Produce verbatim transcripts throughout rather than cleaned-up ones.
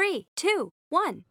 Three, two, one.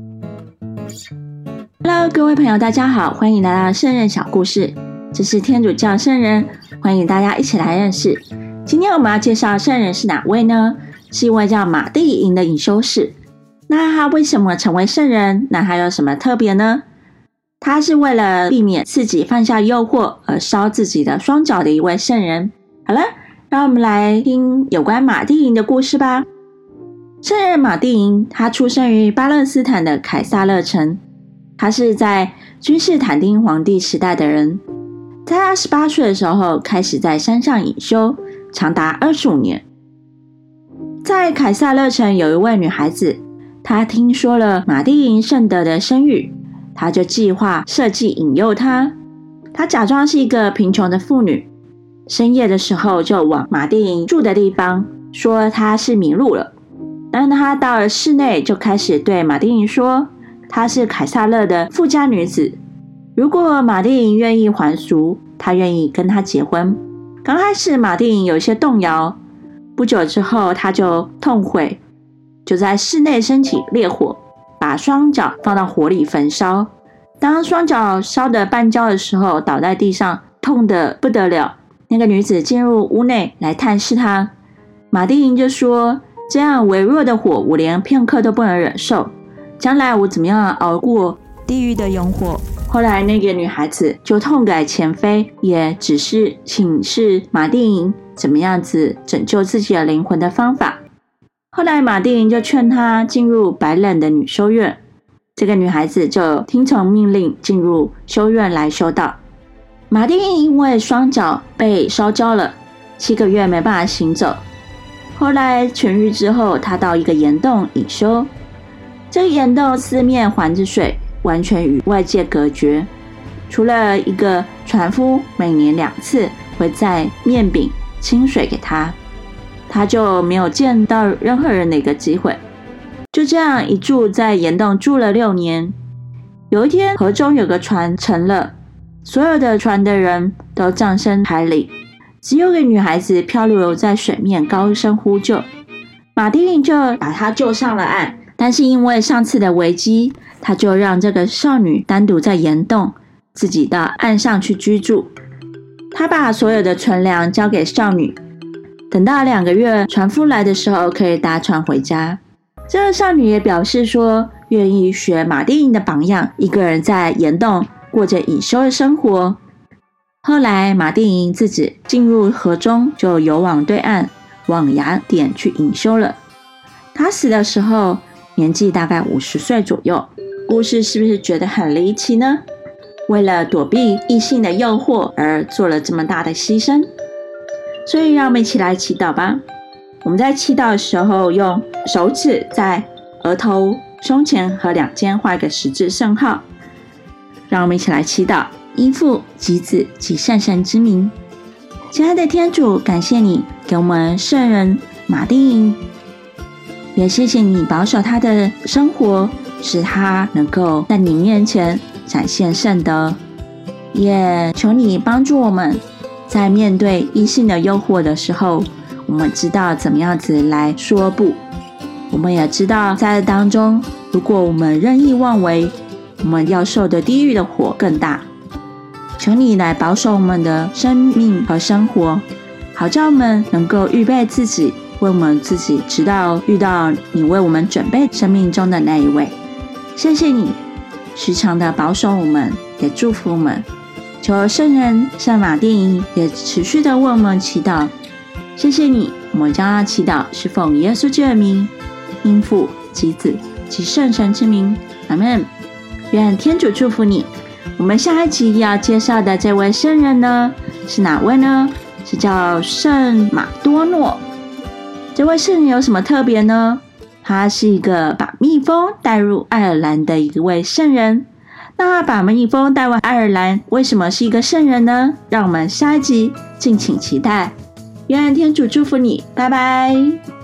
Hello， 各位朋友，大家好，欢迎来到圣人小故事。这是天主教圣人，欢迎大家一起来认识。今天我们要介绍圣人是哪位呢？是一位叫马蒂营的隐修士。那他为什么成为圣人？那他有什么特别呢？他是为了避免自己犯下诱惑而烧自己的双脚的一位圣人。好了，让我们来听有关马蒂营的故事吧。圣人马蒂营，他出生于巴勒斯坦的凯撒勒城，他是在君士坦丁皇帝时代的人。在他十八岁的时候，开始在山上隐修，长达二十五年。在凯撒勒城有一位女孩子，她听说了马蒂营圣德的声誉，她就计划设计引诱她。她假装是一个贫穷的妇女，深夜的时候就往马蒂营住的地方，说她是迷路了。当她到了室内，就开始对马蒂营说，她是凯撒勒的富家女子，如果马蒂营愿意还俗，她愿意跟他结婚。刚开始马蒂营有一些动摇，不久之后他就痛悔，就在室内升起烈火，把双脚放到火里焚烧。当双脚烧得半焦的时候，倒在地上，痛得不得了。那个女子进入屋内来探视他，马蒂营就说，这样微弱的火我连片刻都不能忍受，将来我怎么样熬过地狱的永火。后来那个女孩子就痛改前非，也只是请示马蒂营怎么样子拯救自己的灵魂的方法。后来马蒂营就劝她进入白冷的女修院，这个女孩子就听从命令进入修院来修道。马蒂营因为双脚被烧焦了，七个月没办法行走。后来痊愈之后，她到一个岩洞隐修，这个岩洞四面环着水，完全与外界隔绝，除了一个船夫每年两次会载面饼清水给他，他就没有见到任何人的一个机会。就这样一住在岩洞住了六年。有一天河中有个船沉了，所有的船的人都葬身海里，只有个女孩子漂流在水面，高声呼救。马蒂营就把她救上了岸，但是因为上次的危机，他就让这个少女单独在岩洞，自己到岸上去居住。他把所有的存粮交给少女，等到两个月船夫来的时候，可以搭船回家。这个少女也表示说，愿意学马蒂营的榜样，一个人在岩洞过着隐修的生活。后来马蒂营自己进入河中，就游往对岸，往雅典去隐修了。他死的时候年纪大概五十岁左右。故事是不是觉得很离奇呢？为了躲避异性的诱惑而做了这么大的牺牲。所以让我们一起来祈祷吧。我们在祈祷的时候，用手指在额头、胸前和两肩画一个十字圣号。让我们一起来祈祷，因父及子及圣神之名。亲爱的天主，感谢你给我们圣人马蒂营，也谢谢你保守他的生活，使他能够在你面前展现圣德。也求你帮助我们，在面对异性的诱惑的时候，我们知道怎么样子来说不。我们也知道在当中，如果我们任意妄为，我们要受的地狱的火更大。求你来保守我们的生命和生活，好叫我们能够预备自己，为我们自己直到遇到你为我们准备生命中的那一位。谢谢你时常的保守我们，也祝福我们。求圣人圣马蒂营也持续的为我们祈祷。谢谢你，我们将要祈祷是奉耶稣基督的名，因父及子及圣神之名，阿们。愿天主祝福你。我们下一集要介绍的这位圣人呢，是哪位呢？是叫圣马多诺。这位圣人有什么特别呢？他是一个把蜜蜂带入爱尔兰的一位圣人。那把蜜蜂带往爱尔兰，为什么是一个圣人呢？让我们下一集敬请期待。愿天主祝福你，拜拜。